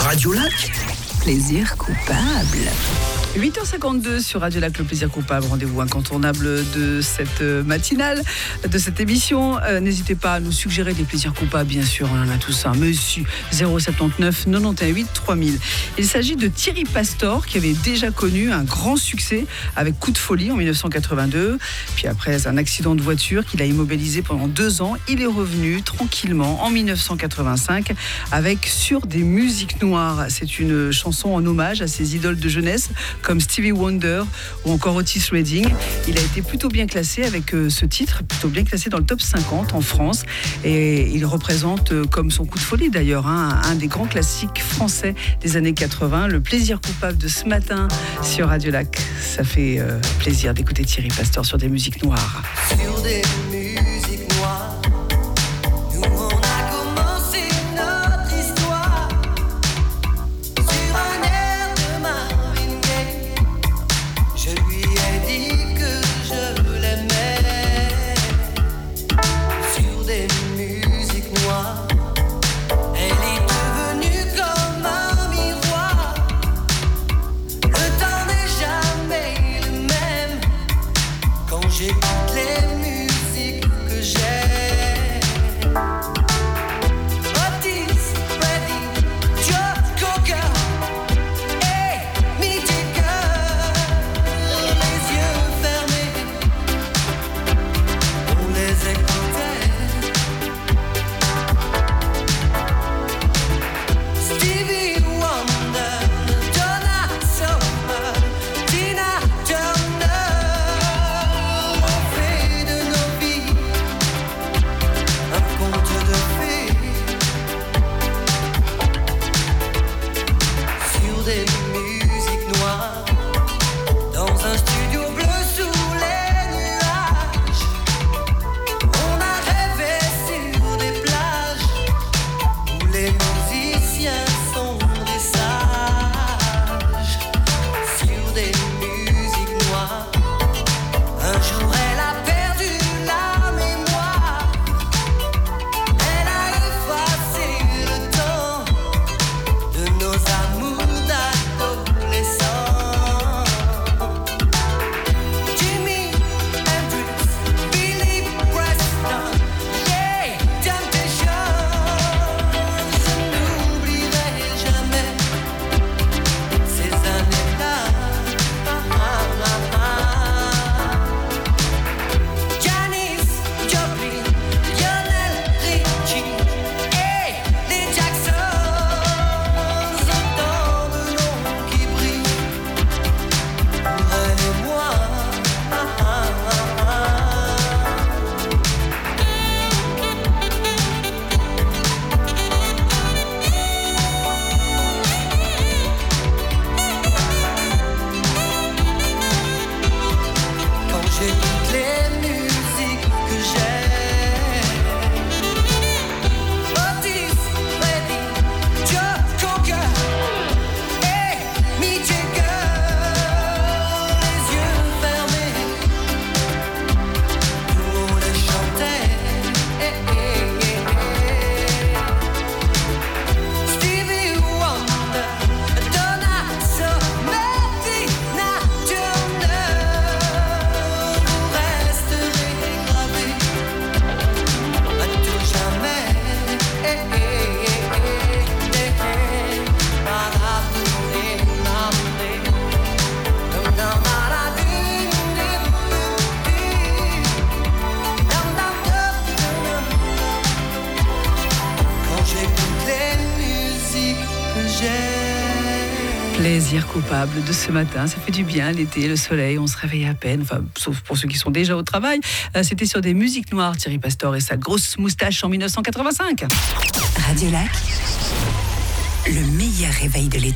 Radio Lac, plaisir coupable. 8h52 sur Radio Lac, le plaisir coupable, rendez-vous incontournable de cette matinale, de cette émission. N'hésitez pas à nous suggérer des plaisirs coupables, bien sûr, on en a tous un. Monsieur 079 91 3000. Il s'agit de Thierry Pastor, qui avait déjà connu un grand succès avec Coup de folie en 1982. Puis après un accident de voiture qui l'a immobilisé pendant 2 ans, il est revenu tranquillement en 1985 avec Sur des musiques noires. C'est une chanson en hommage à ses idoles de jeunesse, comme Stevie Wonder ou encore Otis Redding. Il a été plutôt bien classé avec ce titre, plutôt bien classé dans le top 50 en France. Et il représente, comme son Coup de folie d'ailleurs, un des grands classiques français des années 80. Le plaisir coupable de ce matin sur Radio Lac. Ça fait plaisir d'écouter Thierry Pastor sur des musiques noires. Sur des musiques noires. J'écoute les musiques que j'aime. Otis Redding, Joe Cocker et Mick Jagger. Les yeux fermés, on les écoutait. Stevie Wonder, Donna Summer, Tina Turner. Des musiques noires dans un studio bleu sous les nuages. On a rêvé sur des plages où les musiciens sont des sages. Sur des musiques noires, un jour elle a perdu la mémoire. Elle a effacé le temps de nos amours. J'écoute les musiques que j'aime. Otis Redding, Joe Cocker et Mick Jagger. Les yeux fermés, nous on les chantait. Stevie Wonder, Donna Summer, Tina Turner. Plaisir coupable de ce matin, ça fait du bien l'été, le soleil, on se réveille à peine, enfin sauf pour ceux qui sont déjà au travail. C'était sur des musiques noires, Thierry Pastor et sa grosse moustache en 1985. Radio Lac, le meilleur réveil de l'été.